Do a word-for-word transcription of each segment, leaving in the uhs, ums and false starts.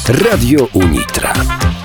Radio Unitra.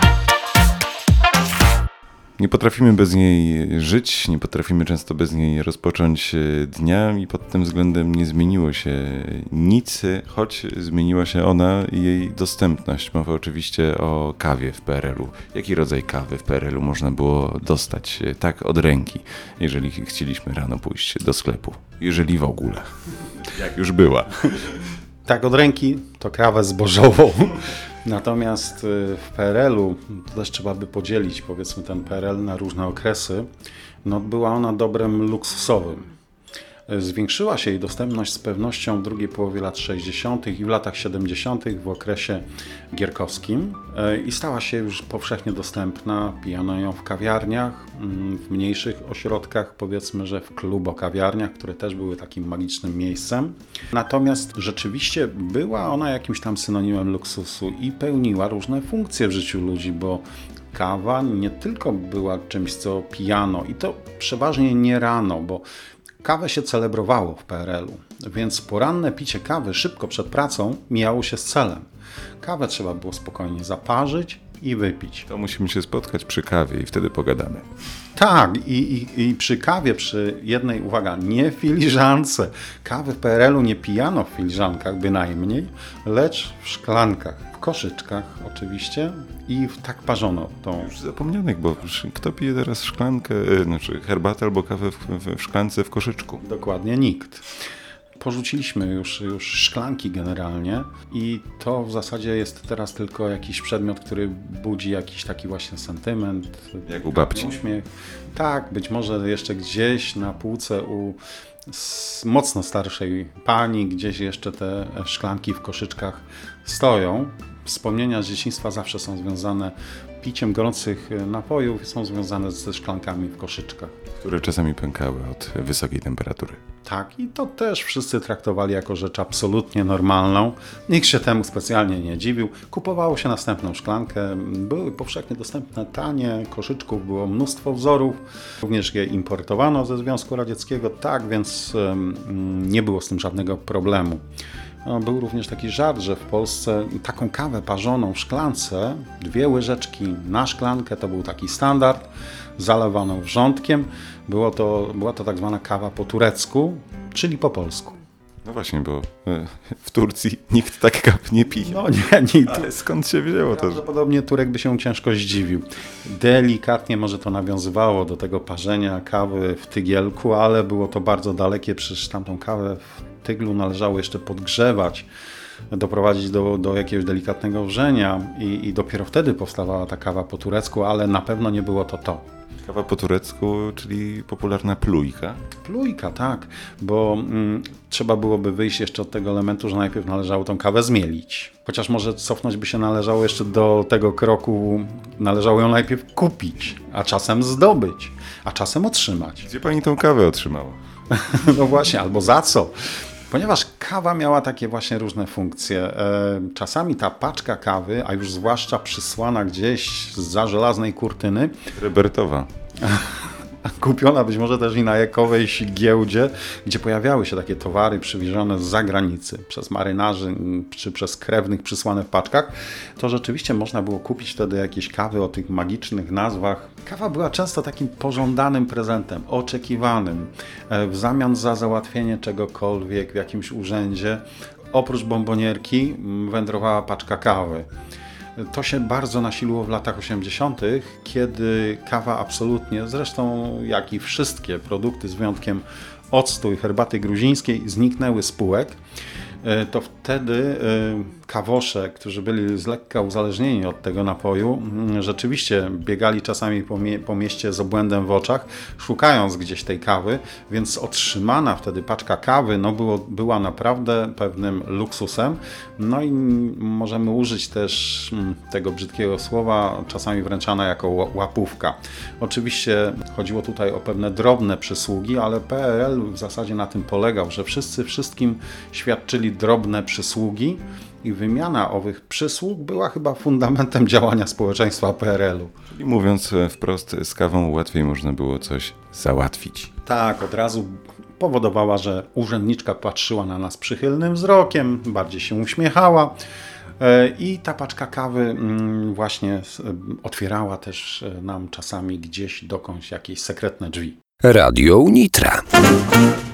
Nie potrafimy bez niej żyć, nie potrafimy często bez niej rozpocząć dnia i pod tym względem nie zmieniło się nic, choć zmieniła się ona i jej dostępność. Mowa oczywiście o kawie w P R L u. Jaki rodzaj kawy w P R L u można było dostać tak od ręki, jeżeli chcieliśmy rano pójść do sklepu? Jeżeli w ogóle. Jak już była. Tak od ręki to kawę zbożową. Natomiast w P R L u, to też trzeba by podzielić powiedzmy ten P R L na różne okresy, no była ona dobrem luksusowym. Zwiększyła się jej dostępność z pewnością w drugiej połowie lat sześćdziesiątych i w latach siedemdziesiątych w okresie gierkowskim i stała się już powszechnie dostępna. Pijano ją w kawiarniach, w mniejszych ośrodkach, powiedzmy, że w klubo-kawiarniach, które też były takim magicznym miejscem. Natomiast rzeczywiście była ona jakimś tam synonimem luksusu i pełniła różne funkcje w życiu ludzi, bo kawa nie tylko była czymś, co pijano i to przeważnie nie rano, bo kawę się celebrowało w P R L u, więc poranne picie kawy szybko przed pracą mijało się z celem. Kawę trzeba było spokojnie zaparzyć i wypić. To musimy się spotkać przy kawie i wtedy pogadamy. Tak, i, i, i przy kawie, przy jednej, uwaga, nie filiżance. Kawy w P R L u nie pijano w filiżankach bynajmniej, lecz w szklankach, w koszyczkach oczywiście i w, tak parzono tą. Już zapomnianych, bo kto pije teraz szklankę, yy, znaczy herbatę albo kawę w, w, w szklance w koszyczku? Dokładnie nikt. Porzuciliśmy już, już szklanki generalnie i to w zasadzie jest teraz tylko jakiś przedmiot, który budzi jakiś taki właśnie sentyment. Jak u babci. Uśmiech. Tak, być może jeszcze gdzieś na półce u mocno starszej pani, gdzieś jeszcze te szklanki w koszyczkach stoją. Wspomnienia z dzieciństwa zawsze są związane piciem gorących napojów, są związane ze szklankami w koszyczkach. Które czasami pękały od wysokiej temperatury. Tak, i to też wszyscy traktowali jako rzecz absolutnie normalną. Nikt się temu specjalnie nie dziwił. Kupowało się następną szklankę. Były powszechnie dostępne tanie, koszyczków było mnóstwo wzorów. Również je importowano ze Związku Radzieckiego, tak, więc um, nie było z tym żadnego problemu. Był również taki żart, że w Polsce taką kawę parzoną w szklance, dwie łyżeczki na szklankę, to był taki standard, zalewaną wrzątkiem. Było to, była to tak zwana kawa po turecku, czyli po polsku. No właśnie, bo w Turcji nikt tak kaw nie pije. No nie, nikt. Ale skąd się wzięło to? Prawdopodobnie Turek by się ciężko zdziwił. Delikatnie może to nawiązywało do tego parzenia kawy w tygielku, ale było to bardzo dalekie, przecież tamtą kawę w tyglu należało jeszcze podgrzewać, doprowadzić do, do jakiegoś delikatnego wrzenia i, i dopiero wtedy powstawała ta kawa po turecku, ale na pewno nie było to to. Kawa po turecku, czyli popularna plujka. Plujka, tak, bo mm, trzeba byłoby wyjść jeszcze od tego elementu, że najpierw należało tą kawę zmielić. Chociaż może cofnąć by się należało jeszcze do tego kroku, należało ją najpierw kupić, a czasem zdobyć, a czasem otrzymać. Gdzie pani tą kawę otrzymała? No właśnie, albo za co? Ponieważ kawa miała takie właśnie różne funkcje. Czasami ta paczka kawy, a już zwłaszcza przysłana gdzieś zza żelaznej kurtyny, Robertowa. kupiona być może też i na jakowej giełdzie, gdzie pojawiały się takie towary przywiezione z zagranicy przez marynarzy czy przez krewnych przysłane w paczkach, to rzeczywiście można było kupić wtedy jakieś kawy o tych magicznych nazwach. Kawa była często takim pożądanym prezentem, oczekiwanym, w zamian za załatwienie czegokolwiek w jakimś urzędzie. Oprócz bombonierki wędrowała paczka kawy. To się bardzo nasiliło w latach osiemdziesiątych, kiedy kawa absolutnie, zresztą jak i wszystkie produkty z wyjątkiem octu i herbaty gruzińskiej zniknęły z półek. To wtedy kawosze, którzy byli z lekka uzależnieni od tego napoju, rzeczywiście biegali czasami po, mie- po mieście z obłędem w oczach, szukając gdzieś tej kawy, więc otrzymana wtedy paczka kawy no było, była naprawdę pewnym luksusem. No i możemy użyć też tego brzydkiego słowa, czasami wręczana jako łapówka. Oczywiście chodziło tutaj o pewne drobne przysługi, ale P R L w zasadzie na tym polegał, że wszyscy wszystkim świadczyli drobne przysługi i wymiana owych przysług była chyba fundamentem działania społeczeństwa P R L u. Czyli mówiąc wprost, z kawą łatwiej można było coś załatwić. Tak, od razu powodowała, że urzędniczka patrzyła na nas przychylnym wzrokiem, bardziej się uśmiechała. I ta paczka kawy właśnie otwierała też nam czasami gdzieś dokądś jakieś sekretne drzwi. Radio Nitra.